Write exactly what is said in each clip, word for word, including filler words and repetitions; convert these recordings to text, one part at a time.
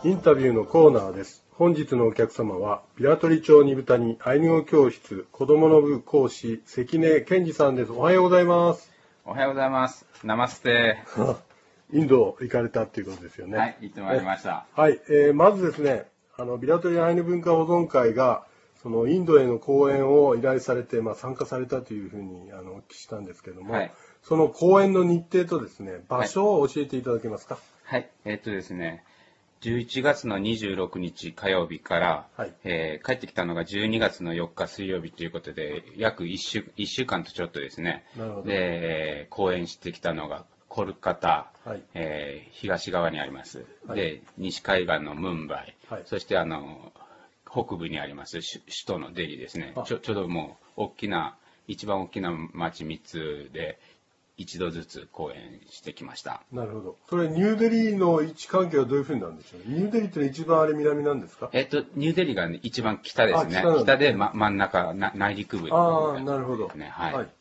インタビューのコーナーです。本日のお客様は、平取町二豚にアイヌ語教室子供の部講師、関根健二さんです。おはようございます。 おはようございます。ナマステ。 インド行かれたっていうことですよね。 はい、行ってまいりました。 はい、えー、まずですね、あの、平取アイヌ文化保存会が、そのインドへの講演を依頼されて、まあ、参加されたというふうにあのお聞きしたんですけども、はい、その講演の日程とですね、場所を教えていただけますか。 はい、はい、えー、っとですね、じゅういちがつのにじゅうろくにち火曜日から、はい、えー、帰ってきたのがじゅうにがつのよっか水曜日ということで、約いっしゅうかんとちょっとですね、 なるほど。 で、講演してきたのがコルカタ、はい、えー、東側にあります。はい、で、西海岸のムンバイ、はい、そしてあの、北部にあります首都のデリですね。ちょ、ちょうどもう大きな、一番大きな町みっつで一度ずつ講演してきました。 なるほど。それニューデリーの位置関係はどういうふうになんでしょうね。ニューデリーって一番あれ南なんですか。 えっと、ニューデリーが、ね、一番北ですね。北, 北で、ま、真ん中、な内陸部、ね。 ああ、なるほど。 ね、はい。 わ、はい、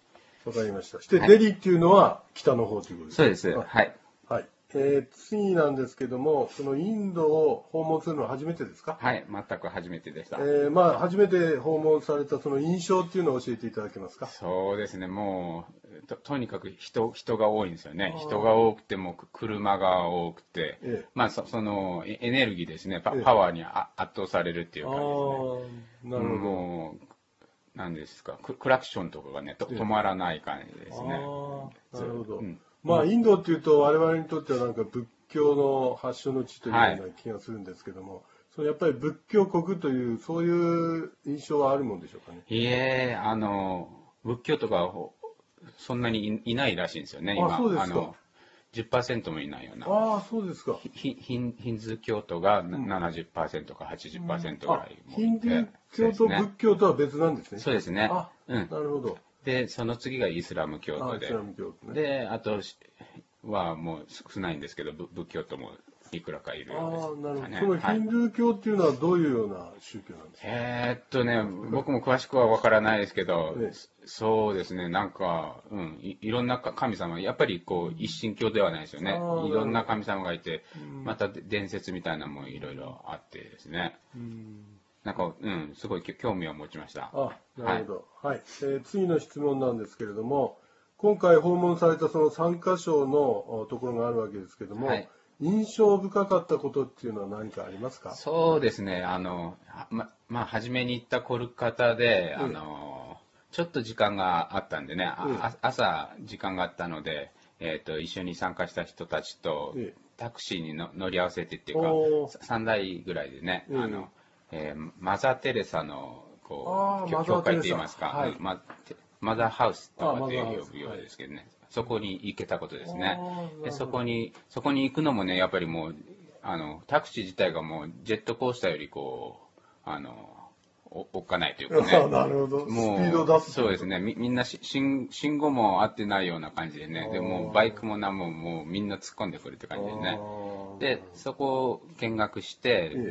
かりました。そして、はい、デリーっていうのは北の方ということですか。そうです。はい。 はい。えー、次なんですけども、そのインドを訪問するのは初めてですか？ はい、全く初めてでした。 えー、まあ、初めて訪問されたその印象っていうのを教えていただけますか？ そうですね、もう、と, とにかく人、人が多いんですよね。人が多くても、車が多くて、ええ、まあそ、そのエネルギーですね、パ, パワーにあ圧倒されるっていう感じですね。 なるほど。 もうなんですかク、クラクションとかがね、と止まらない感じですね。 なるほど。うん、まあ、インドっていうと我々にとってはなんか仏教の発祥の地というような気がするんですけども、はい、そのやっぱり仏教国というそういう印象はあるもんでしょうかね。 いえ、あの仏教とかそんなに い, いないらしいんですよね。今あ、そうですか。 あの じゅっパーセント もいないような。 ああ、そうですか。 ヒ, ヒンヒンズー教徒が ななじゅっパーセント か はちじゅっパーセント ぐらいもいて、 ヒンドゥー教と仏教とは別なんですね。 そうですね。 あ、うん、なるほど。 で、その次がイスラム教徒で、 あ、ね、 で、あとはもう少ないんですけど、仏教徒もいくらかいるようです。 ああ、なるほど。そのヒンドゥー教っていうのはどういうような宗教なんですか？ えー、っとね、僕も詳しくはわからないですけど、ね、そうですね、なんか、うん、い, いろんな神様、やっぱりこう、一神教ではないですよね。いろんな神様がいて、また伝説みたいなのもいろいろあってですね。うんなんか、うん、すごい興味を持ちました。 あ、なるほど。はい。はい、えー、次の質問なんですけれども、今回訪問されたそのさんかしょのところがあるわけですけれども、はい、印象深かったことっていうのは何かありますか？ そうですね、あの、ま、まあ、初めに行ったコルカタで、あの、ちょっと時間があったんでね、あ朝時間があったので、えっと、一緒に参加した人たちと、タクシーにの乗り合わせてっていうか、さんだいぐらいでね、あの、えー、マザー・テレサのこう教会といいますか、はい、マ, マザーハウスとかって呼ぶようですけどね、はい、そこに行けたことですね。でそこにそこに行くのもね、やっぱりもうあのタクシー自体がもうジェットコースターよりこうあのおおっかないというかね。 なるほど。 もうスピード出す。そうですね。み, みんなし信信号も合ってないような感じでね。でもバイクも何ももうみんな突っ込んでくるって感じでね。でそこを見学して、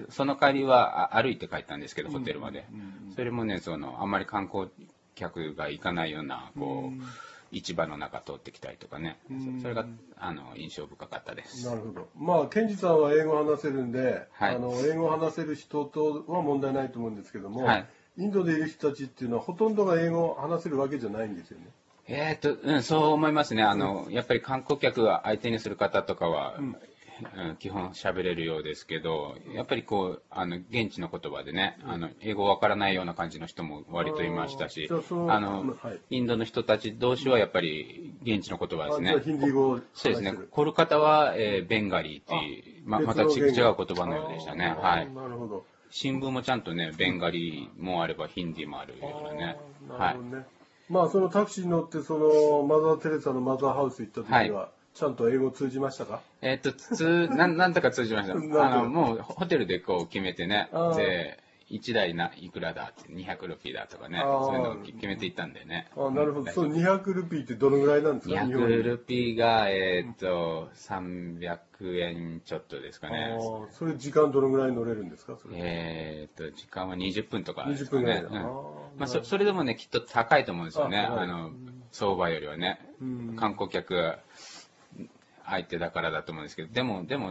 その帰りは歩いて帰ったんですけど、ホテルまで。それもね、そのあんまり観光客が行かないようなこう市場の中通ってきたりとかね。それがあの印象深かったです。 なるほど。まあ健二さんは英語を話せるんで、はい、あの英語を話せる人とは問題ないと思うんですけども、はい、インドでいる人たちっていうのはほとんどが英語を話せるわけじゃないんですよね。 えー、っと、うん、そう思いますね。あの、うん、やっぱり観光客が相手にする方とかは、うんうん、基本喋れるようですけど、やっぱりこう、あの、現地の言葉でね、うん、あの、英語わからないような感じの人も割といましたし、あの、はい、インドの人たち同士はやっぱり現地の言葉ですね。 じゃあヒンディー語をそうですね。コルカタは、えー、ベンガリーっていう、ままた違う言葉のようでしたね。はい。 なるほど。 新聞もちゃんとね、ベンガリーもあればヒンディーもあるようなね。 なるほどね。はい、まあそのタクシーに乗ってそのマザー・テレサのマザーハウス行った時は、はい、ちゃんと英語通じましたか？ えー、っとつななんとか通じました。あのもうホテルでこう決めてね、でいちだいないくらだってにひゃくルピーだとかね、そういうのを決めていったんでね。 あ、なるほど。そのにひゃくルピーってどのぐらいなんですか？ にひゃくルピーがえー、っとさんびゃくえんちょっとですかね。 あ、それ時間どのぐらい乗れるんですか？それえー、っと時間はにじゅっぷんとかですかね。にじゅっぷんぐらい。 うん、まあそそれでもねきっと高いと思うんですよね。あ、はい、あの相場よりはね、観光客相手だからだと思うんですけど、でもでも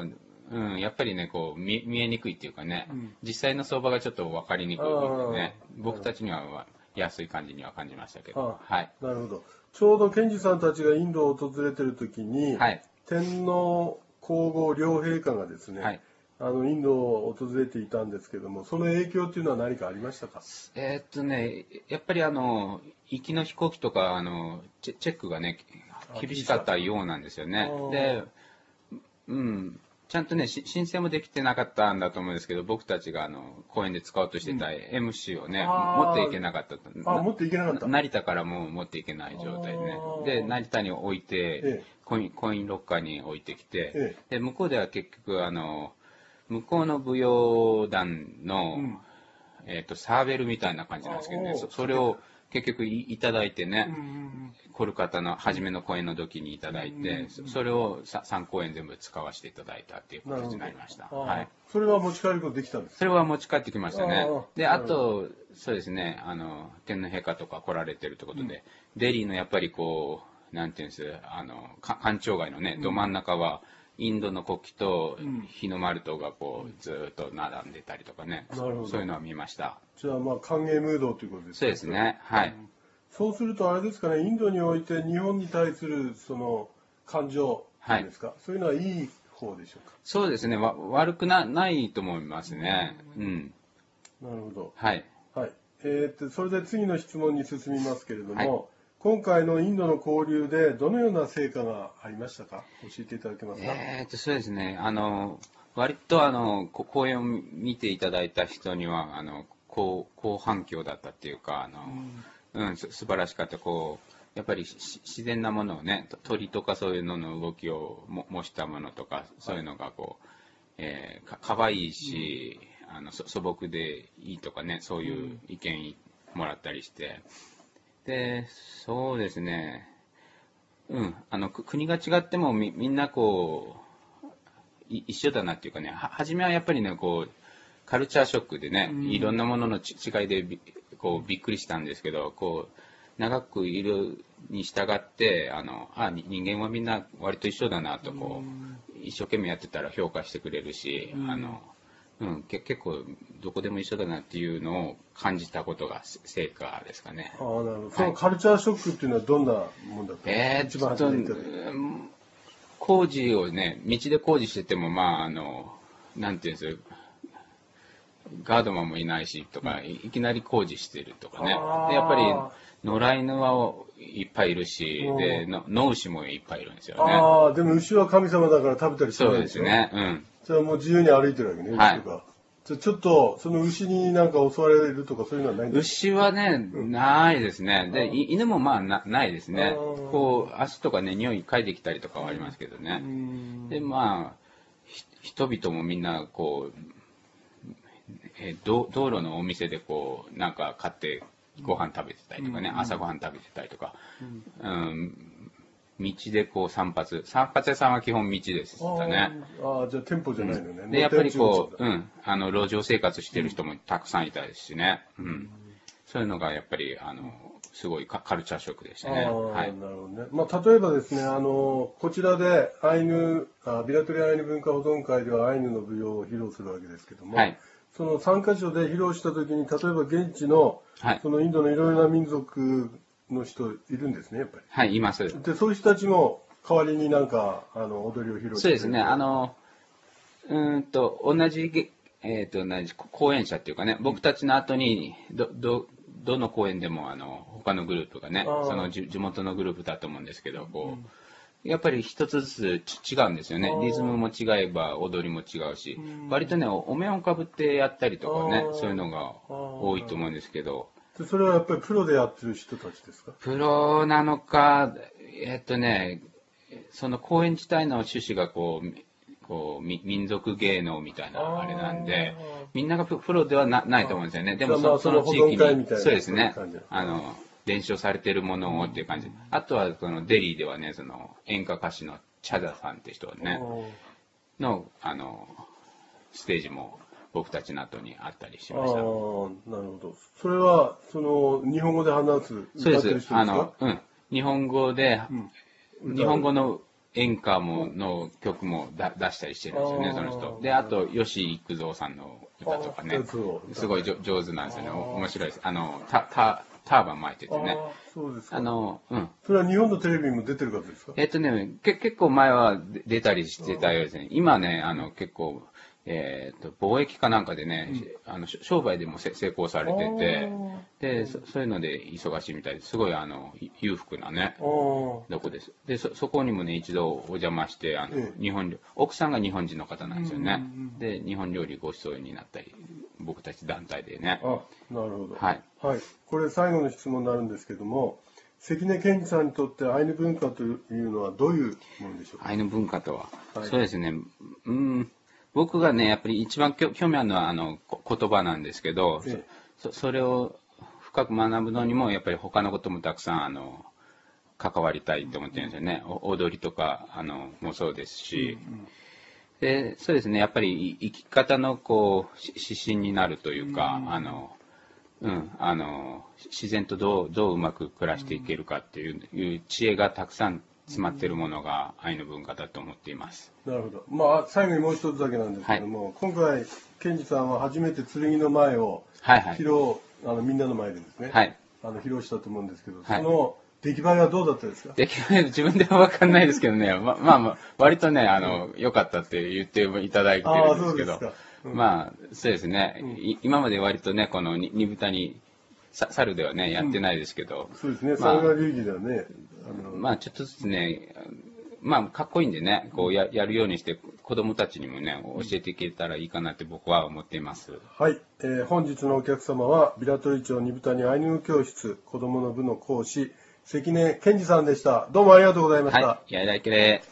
うん、やっぱりね、こう見、見えにくいっていうかね、うん、実際の相場がちょっと分かりにくいのでね、僕たちには安い感じには感じましたけど。はい。 なるほど。ちょうどケンジさんたちがインドを訪れてる時に、はい、天皇皇后両陛下がですね、はい、あのインドを訪れていたんですけども、その影響っていうのは何かありましたか？ えー、っとね、やっぱりあの行きの飛行機とかあのチェックがね厳しかったようなんですよね。で、うん、ちゃんとね申請もできてなかったんだと思うんですけど、僕たちがあの公園で使おうとしてた エムシー をね、うん、持っていけなかったと。 あ、持っていけなかった。 成田からも持っていけない状態でね。で、成田に置いて、ええ、コイン、コインロッカーに置いてきて、ええ、で向こうでは結局あの向こうの舞踊団の、うん、えーと、サーベルみたいな感じなんですけどね、そ, それを結局 い, いただいてね、うんうんうん、コルカタの初めの公演の時にいただいて、うんうんうん、それをさん公演全部使わせていただいたっていう形になりました。はい、 それは持ち帰ることできたんですか？ それは持ち帰ってきましたね。で、あと、そうですね、あの天皇陛下とか来られてるということで、うん、デリーのやっぱりこう、なんていうんです、あの官庁街のね、ど真ん中は、インドの国旗と日の丸とがこうずっと並んでたりとかね、うん、そういうのは見ました。 じゃあまあ歓迎ムードということですね。 そうですね。はい。うん、 そうするとあれですかね、インドにおいて日本に対するその感情というんですか、はい、そういうのはいい方でしょうか？ そうですね。わ悪くなないと思いますね。うん。 なるほど。 はい。 はい。えー、っとそれで次の質問に進みますけれども。はい、今回のインドの交流でどのような成果がありましたか？教えていただけますか？ えー、とそうですね、あの割とあの講演を見ていただいた人にはあの好反響だったっていうか、あの、うんうん、す素晴らしかった。こうやっぱり自然なものをね、鳥とかそういうのの動きをも模したものとか、そういうのがこう、えー、か, かわいいし、うん、あの素朴でいいとかね、そういう意見もらったりして。で、そうですね、うん、あの国が違っても み, みんなこう一緒だなっていうかね、は初めはやっぱりね、こうカルチャーショックでね、いろんなものの違いで び, こうびっくりしたんですけど、こう長くいるに従ってあのあ人間はみんな割と一緒だなとこう一生懸命やってたら評価してくれるし、あのうん、け結構どこでも一緒だなっていうのを感じたことが成果ですかね。 ああ、なるほど。そのカルチャーショックっていうのはどんなもんだったんですか？ えー、 一番初めに言った時。 工事をね、道で工事してても、まああのなんていうんですか、ガードマンもいないしとか、いきなり工事してるとかね。でやっぱり野良犬はいっぱいいるし、で野牛もいっぱいいるんですよね。 ああ、でも牛は神様だから食べたりしないんですよ。 そうですね。うん。 じゃあもう自由に歩いてるわけね、牛とか。はい、じゃあちょっとその牛になんか襲われるとかそういうのはないんですか？ 牛はね、うん、ないですね。で犬もまあ な, ないですね。こう足とかね匂い嗅いできたりとかはありますけどね。でまあ人々もみんなこう、え道路のお店でこうなんか買ってご飯食べてたりとかね、うん、朝ご飯食べてたりとか、うん、うん道でこう散髪散髪屋さんは基本道でしたね。 ああ、じゃあ店舗じゃないのね。うん、 でやっぱりこう、うん、あの路上生活してる人もたくさんいたですしね、うん、うん、そういうのがやっぱりあのすごいカルチャーショックでしたね。はい、 なるほどね。まあ例えばですね、あのこちらでアイヌあビラトリアイヌ文化保存会ではアイヌの舞踊を披露するわけですけども、はい、そのさんカ所で披露した時に例えば現地の、はい、そのインドのいろいろな民族の人いるんですね、やっぱり。 はい、います。 で、そういう人たちも代わりになんかあの踊りを披露してくれる。 そうですね。あのうんと同じえっ、ー、と同じ講演者っていうかね、僕たちの後にどどどの公演でもあの他のグループがね、その地元のグループだと思うんですけど、こう、うん、やっぱり一つずつ違うんですよね。リズムも違えば踊りも違うし、うん、割とねお面をかぶってやったりとかね、そういうのが多いと思うんですけど。 それはやっぱりプロでやってる人たちですか？ プロなのか、えっとね、その公演自体の趣旨がこう、こう民族芸能みたいなあれなんで、みんながプロでは な, ないと思うんですよね。でも そ, その地域に、そうですね、あの伝承されてるものをっていう感じ。あとはそのデリーではね、その演歌歌手のチャダさんって人ねのあのステージも僕たちの後にあったりしました。ああ、なるほど。それはその日本語で話す、 そうです。あの、うん、日本語で、うん、日本語の演歌もの曲もだ出したりしてるんですよね、その人。で、あと、吉幾三さんの歌とかね、すごい上手なんですよね。面白いです。あの、た、た、ターバン巻いててね。 あそうですか。 あの、うん。 それは日本のテレビにも出てる方ですか？ えっとね、け結構前は出たりしてたようですね。今ね、あの、結構、えっと、貿易かなんかでね、うん、あの商売でも成功されてて、でそ、そういうので忙しいみたいですごいあの裕福なね、どこです。でそ、そこにもね、一度お邪魔して、あの、ええ、日本料奥さんが日本人の方なんですよね。うんうんうん、で、日本料理ご馳走になったり、僕たち団体でね。 あ、なるほど。 はい。 はい。これ最後の質問になるんですけども、関根健治さんにとってアイヌ文化というのはどういうものでしょうか？ アイヌ文化とは、はい、そうですね。うん。僕がね、やっぱり一番興味あるのはあの言葉なんですけど、ええ、そ, それを深く学ぶのにもやっぱり他のこともたくさんあの関わりたいと思ってるんですよね。うん、踊りとかあのもそうですし、うんうん、でそうですね、やっぱり生き方のこう指針になるというか、うん、あのうん、あの自然とどうどううまく暮らしていけるかっていう、うん、いう知恵がたくさん詰まっているものがアイヌ文化だと思っています。 なるほど。まあ最後にもう一つだけなんですけども、はい、今回健治さんは初めて剣の前を披露、はいはい、あのみんなの前でですね、はい、あの披露したと思うんですけど、はい、その出来栄えはどうだったですか？ 出来栄え自分では分かんないですけどね、ままあまあ割とねあの良、うん、かったって言っていただいてるんですけど、うん、まあそうですね、うん、今まで割とねこの二豚に猿ではねやってないですけど、 うん、そうですね、まあ、猿が流儀ではね、 あのまあちょっとずつね。まあ、かっこいいんでね、こうや、やるようにして、子供たちにもね、教えていけたらいいかなって僕は思っています。 はい。えー、本日のお客様は、平取町二豚にアイヌ語教室、子供の部の講師、関根健治さんでした。どうもありがとうございました。 はい。やいだいけで。